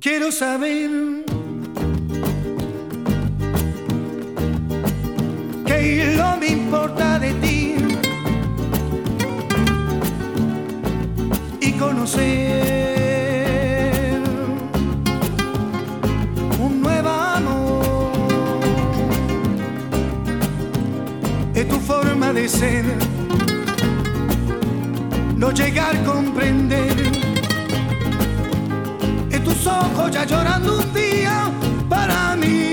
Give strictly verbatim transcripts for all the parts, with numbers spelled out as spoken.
Quiero saber qué no me importa de ti y conocer un nuevo amor. Es tu forma de ser, no llegar a comprender. Tus ojos ya llorando un día para mí.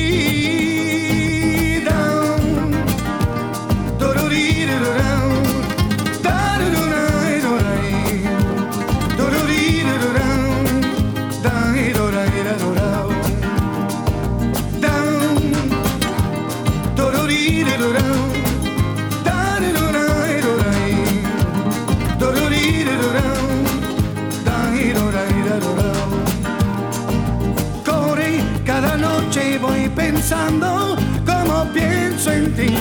Cada noche voy pensando como pienso en ti.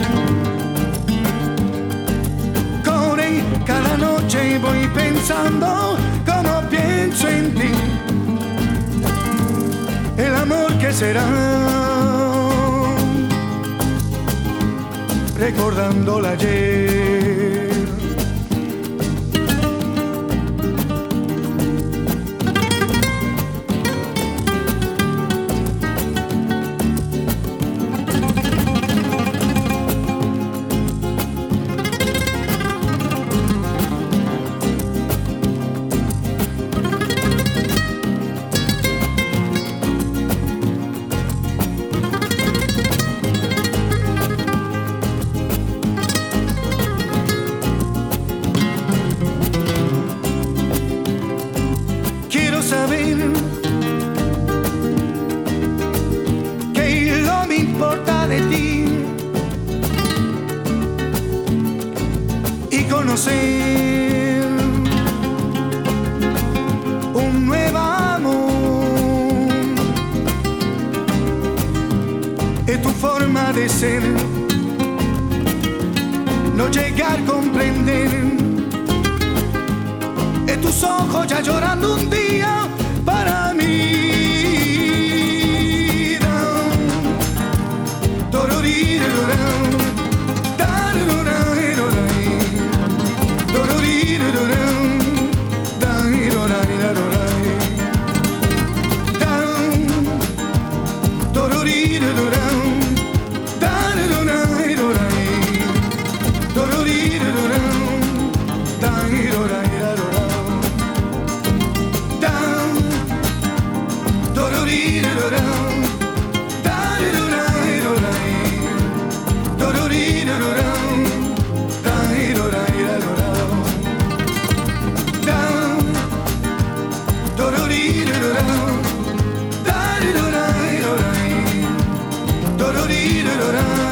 Corre, cada noche voy pensando como pienso en ti. El amor que será, recordando la ayer. Saber que no me importa de ti y conocer un nuevo amor. Es tu forma de ser, no llegar a comprender. Es tus ojos ya llorando un día para mí. Da-da-da-da-da-da-da.